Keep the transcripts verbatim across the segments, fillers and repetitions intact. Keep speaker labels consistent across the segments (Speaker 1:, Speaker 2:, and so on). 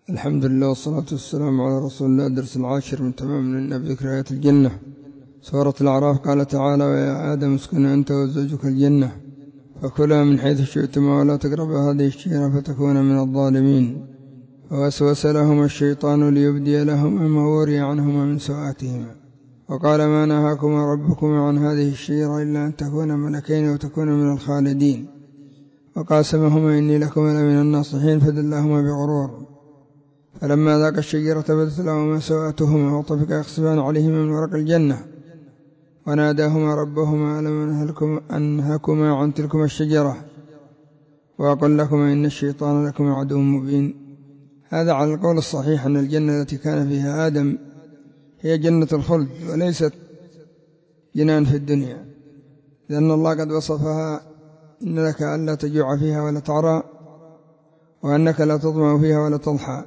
Speaker 1: الحمد لله والصلاة والسلام على رسول الله. درس العاشر من تمام لنا بذكر آيات الجنة. سورة الأعراف قال تعالى: ويا آدم اسكن أنت وزوجك الجنة فكلا من حيث شئتما ولا تقربا هذه الشجرة فتكونا من الظالمين. فوسوس لهما الشيطان ليبدي لهما ما وري عنهما من سوآتهما وقال: ما نهاكما ربكما عن هذه الشجرة إلا أن تكونا ملكين وتكونا من الخالدين. وقاسمهما إني لكما لمن الناصحين فدلاهما بغرور. فلما ذاق الشجرة بدت لهما سوآتهما وطفقا يخصفان عليهما من ورق الجنة وناداهما ربهما: ألم أنهكما عن تلكما الشجرة وأقل لكما إن الشيطان لكما عدو مبين. هذا على القول الصحيح أن الجنة التي كان فيها آدم هي جنة الخلد وليست جنان في الدنيا، لأن الله قد وصفها: إن لك ألا تجوع فيها ولا تعرى وأنك لا تظمأ فيها ولا تضحى.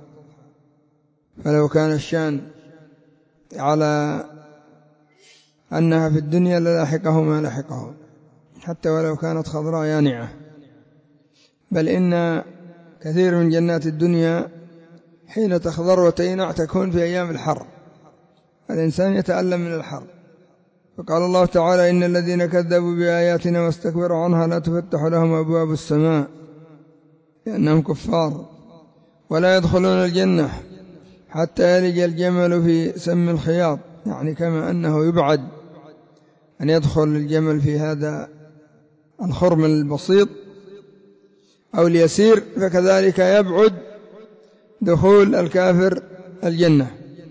Speaker 1: فلو كان الشان على أنها في الدنيا للاحقه ما لحقه حتى ولو كانت خضراء يانعة. بل إن كثير من جنات الدنيا حين تخضر وتينع تكون في أيام الحر، الإنسان يتألم من الحر. فقال الله تعالى: إن الذين كذبوا بآياتنا واستكبروا عنها لا تفتح لهم أبواب السماء لأنهم كفار ولا يدخلون الجنة حتى يلج الجمل في سم الخياط. يعني كما أنه يبعد أن يدخل الجمل في هذا الخرم البسيط أو اليسير، فكذلك يبعد دخول الكافر الجنة.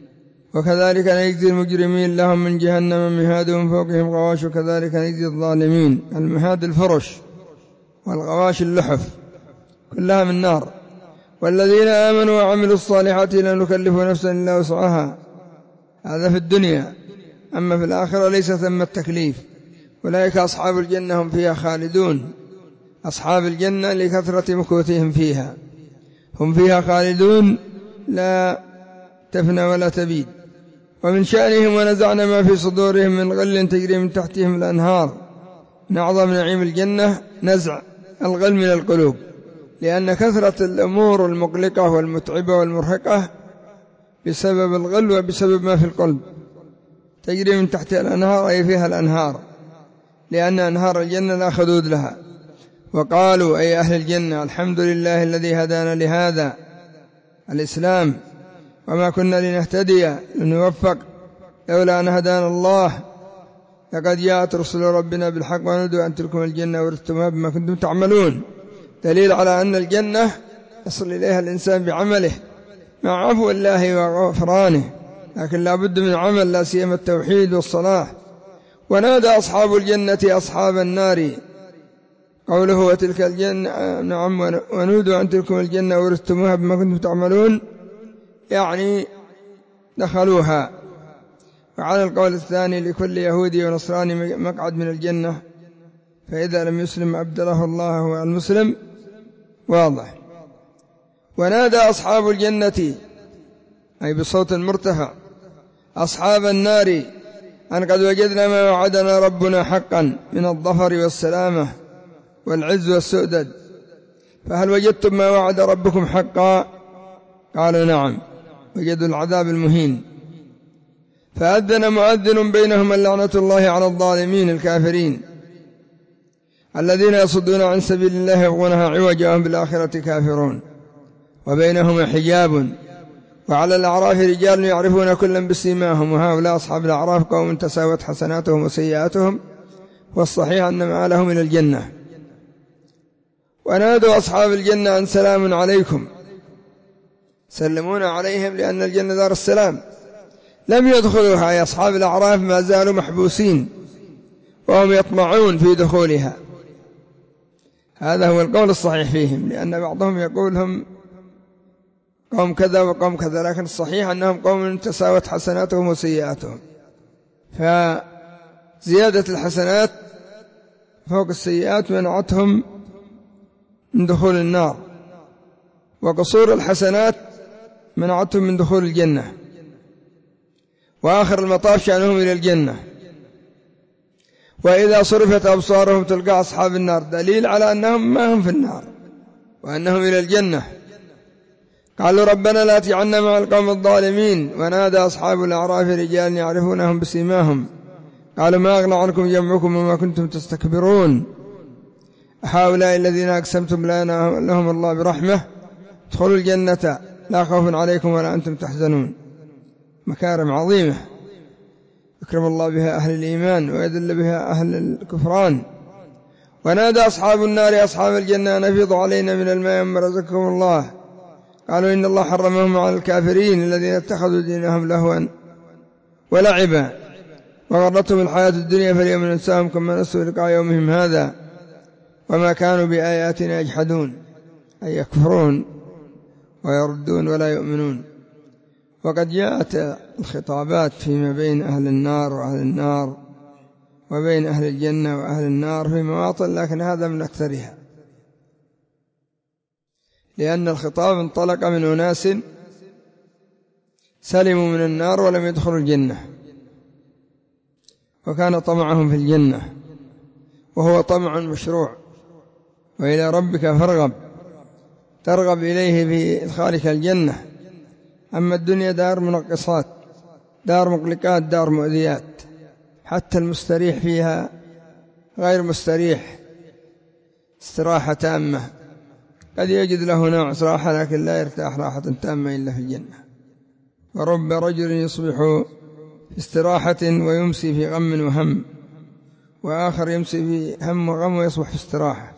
Speaker 1: وكذلك نجزي المجرمين لهم من جهنم مهاد من فوقهم غواش وكذلك نجزي الظالمين. المهاد الفرش والغواش اللحف كلها من نار. والذين آمنوا وعملوا الصالحات لا نكلف نفسا إلا وسعها. هذا في الدنيا. أما في الآخرة ليس ثم التكليف. أولئك أصحاب الجنة هم فيها خالدون. أصحاب الجنة لكثرة مكوثهم فيها هم فيها خالدون لا تفنى ولا تبيد. ومن شأنهم ونزعنا ما في صدورهم من غل تجري من تحتهم الأنهار. من أعظم نعيم الجنة نزع الغل من القلوب، لأن كثرة الأمور المقلقة والمتعبة والمرهقة بسبب الغل وبسبب ما في القلب. تجري من تحت الأنهار أي فيها الأنهار، لأن أنهار الجنة لا خدود لها. وقالوا أي أهل الجنة: الحمد لله الذي هدانا لهذا الإسلام وما كنا لنهتدي لنوفق لولا أن هدانا الله لقد جاءت رسل ربنا بالحق ونودوا أن تلكم الجنة ورثتموها بما كنتم تعملون. دليل على أن الجنة يصل إليها الإنسان بعمله مع عفو الله وغفرانه، لكن لا بد من عمل، لا سيما التوحيد والصلاح. ونادى أصحاب الجنة أصحاب النار، قوله وتلك الجنة نعم ونودوا أن تلكم الجنة ورثتموها بما كنتم تعملون، يعني دخلوها. وعلى القول الثاني لكل يهودي ونصراني مقعد من الجنة، فإذا لم يسلم أبدله الله هو المسلم. واضح. ونادى أصحاب الجنة أي بصوت مرتفع أصحاب النار أن قد وجدنا ما وعدنا ربنا حقا من الظفر والسلامة والعز والسؤدد، فهل وجدتم ما وعد ربكم حقا؟ قالوا نعم، وجدوا العذاب المهين. فأذن مؤذن بينهم اللعنة الله على الظالمين الكافرين الذين يصدون عن سبيل الله يبغونها عوجا وهم بالآخرة كافرون. وبينهما حجاب. وعلى الأعراف رجال يعرفون كلا بسيماهم، وهؤلاء أصحاب الأعراف قوم تساوت حسناتهم وسيئاتهم، والصحيح أن مآلهم إلى الجنة. ونادوا أصحاب الجنة أن سلام عليكم، سلمون عليهم لأن الجنة دار السلام. لم يدخلوها يا أصحاب الأعراف، ما زالوا محبوسين وهم يطمعون في دخولها. هذا هو القول الصحيح فيهم، لأن بعضهم يقول هم قوم كذا وقوم كذا، لكن الصحيح أنهم قوم تساوت حسناتهم وسيئاتهم. فزيادة الحسنات فوق السيئات منعتهم من دخول النار، وقصور الحسنات منعتهم من دخول الجنة، وآخر المطاف شأنهم إلى الجنة. وإذا صرفت أبصارهم تلقى أصحاب النار، دليل على أنهم ما هم في النار وأنهم إلى الجنة. قالوا ربنا لا تجعلنا مع القوم الظالمين. ونادى أصحاب الأعراف رجال يعرفونهم بسيماهم قالوا ما أغنى عنكم جمعكم وما كنتم تستكبرون هؤلاء الذين أقسمتم لهم الله برحمة ادخلوا الجنة لا خوف عليكم ولا أنتم تحزنون. مكارم عظيمة يكرم الله بها أهل الإيمان ويذل بها أهل الكفران. ونادى أصحاب النار أصحاب الجنة نفيضوا علينا من الماء مما رزقكم الله قالوا إن الله حرمهم على الكافرين الذين اتخذوا دينهم لهوا ولعبا وغرتهم الحياة الدنيا فاليوم ننساهم كما نسوا لقاء يومهم هذا وما كانوا بآياتنا يجحدون أي يكفرون ويردون ولا يؤمنون. وقد جاءت الخطابات فيما بين أهل النار وأهل النار وبين أهل الجنة وأهل النار في مواطن لكن هذا من أكثرها لأن الخطاب انطلق من أناس سلموا من النار ولم يدخلوا الجنة وكان طمعهم في الجنة وهو طمع مشروع. وإلى ربك فارغب ترغب إليه في إدخالك الجنة. أما الدنيا دار منقصات دار مقلقات دار مؤذيات حتى المستريح فيها غير مستريح استراحة تامة قد يجد له نوع استراحة لكن لا يرتاح راحة تامة إلا في الجنة. ورب رجل يصبح في استراحة ويمسي في غم وهم وآخر يمسي في هم وغم ويصبح في استراحة.